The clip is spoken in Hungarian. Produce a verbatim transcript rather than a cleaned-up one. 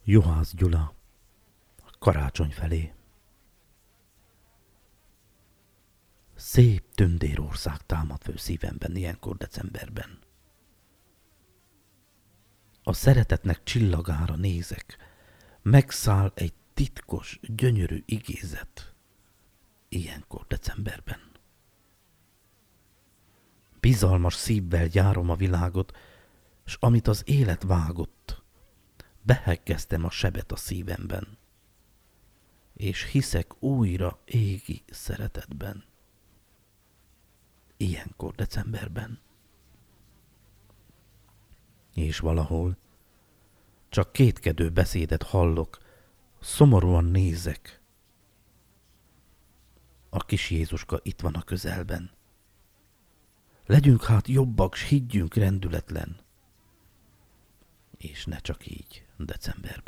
Juhász Gyula, karácsony felé. Szép tündérország támad fő szívemben ilyenkor decemberben. A szeretetnek csillagára nézek, megszáll egy titkos, gyönyörű igézet ilyenkor decemberben. Bizalmas szívvel járom a világot, s amit az élet vágott, behegeztem a sebet a szívemben, és hiszek újra égi szeretetben. Ilyenkor decemberben. És valahol csak kétkedő beszédet hallok, szomorúan nézek. A kis Jézuska itt van a közelben. Legyünk hát jobbak, s higgyünk rendületlen. És ne csak így decemberben.